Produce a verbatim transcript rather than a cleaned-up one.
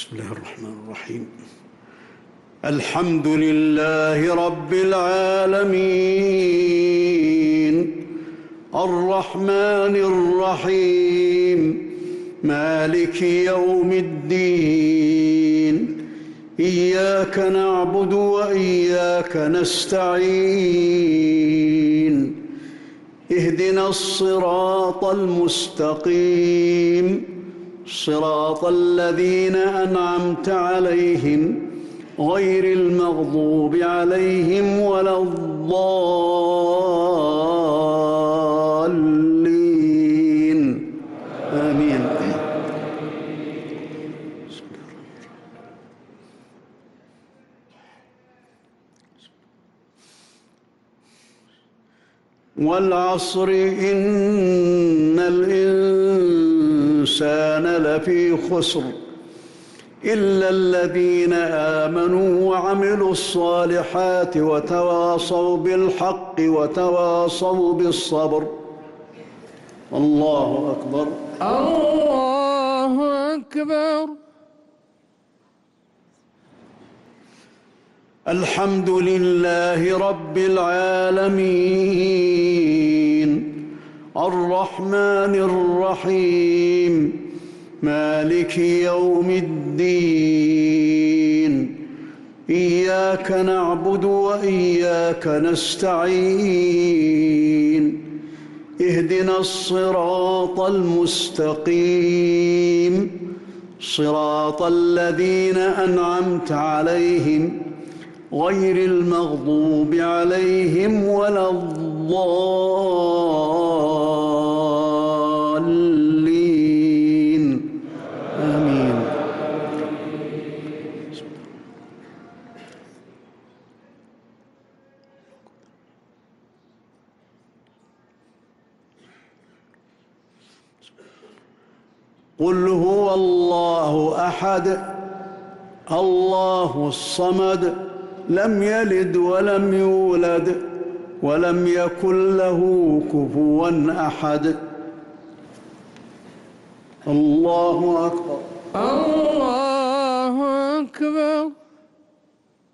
بسم الله الرحمن الرحيم. الحمد لله رب العالمين الرحمن الرحيم مالك يوم الدين إياك نعبد وإياك نستعين اهدنا الصراط المستقيم صراط الذين أنعمت عليهم غير المغضوب عليهم ولا الضالين آمين. والعصر إن الإنسان لفي خسر إلا الذين آمنوا وعملوا الصالحات وتواصوا بالحق وتواصوا بالصبر. الله أكبر. الله أكبر. الحمد لله رب العالمين الرحمن الرحيم مالك يوم الدين إياك نعبد وإياك نستعين اهدنا الصراط المستقيم صراط الذين أنعمت عليهم غير المغضوب عليهم ولا الضالين آمين. قل هو الله أحد الله الصمد لم يلد ولم يولد ولم يكن له كفوا أحد. الله أكبر. الله أكبر.